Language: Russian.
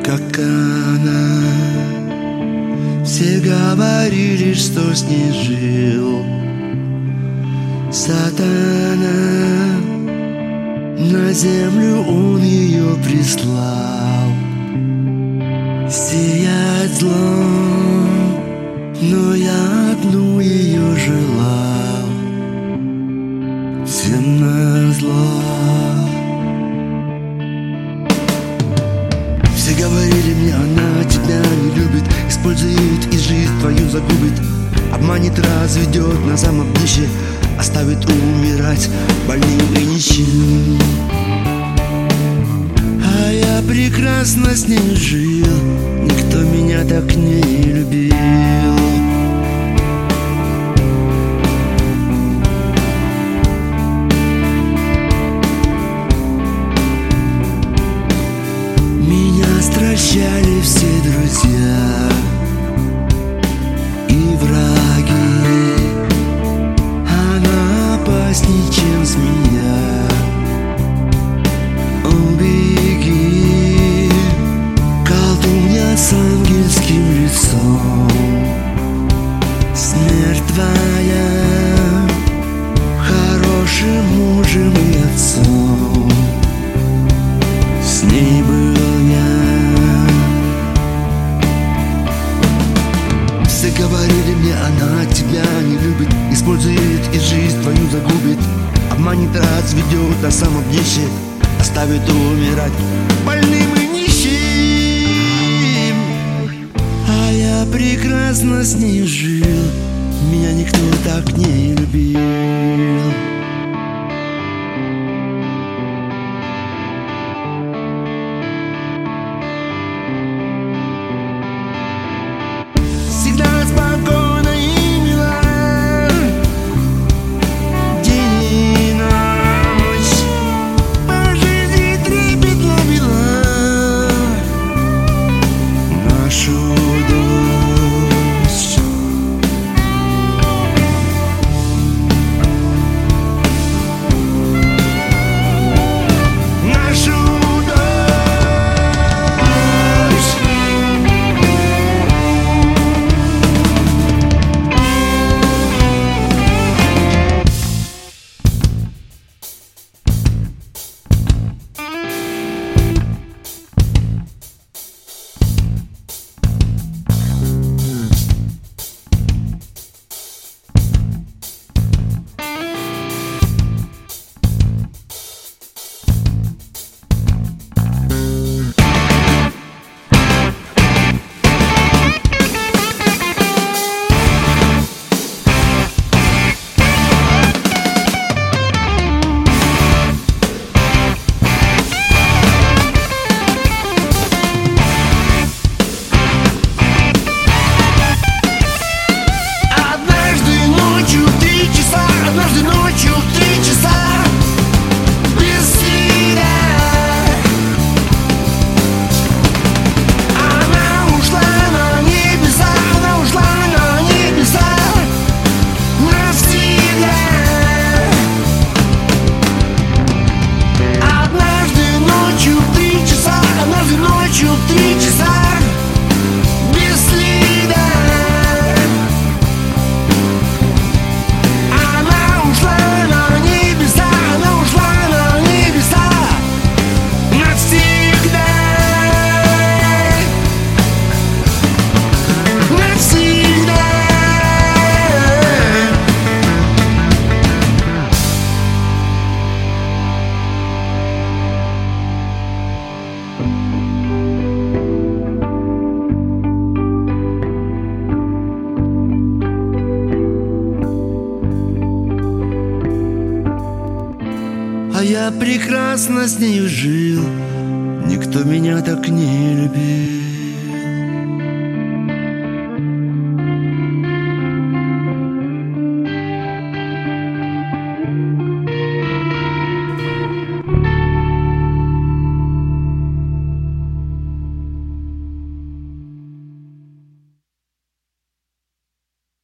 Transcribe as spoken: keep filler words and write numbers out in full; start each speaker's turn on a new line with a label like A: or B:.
A: как она. Все говорили, что с ней жил сатана. На землю он ее прислал сиять злом, но я одну ее желал, всем назло. Все говорили мне, она тебя не любит, использует и жизнь твою загубит, обманет, разведет на самом днище, оставит умирать больным и нищим. А я прекрасно с ней жил, никто меня так не любил. Меня стращали все друзья и враги, она опасней, чем змея. Убеги, колдунья с ангельским лицом, смерть твоя хорошим мужем и отцом. С ней был я. Все говорили мне, она тебя не любит, использует и жизнь твою загубит, обманет, разведет на самом днище, оставит умирать больным и нищим. А я прекрасно с ней жил, меня никто так не любил. Всегда спокойно и мила, день и ночь, по жизни трепетно вела нашу дочь. Нашу А я прекрасно с ней жил, никто меня так не любил.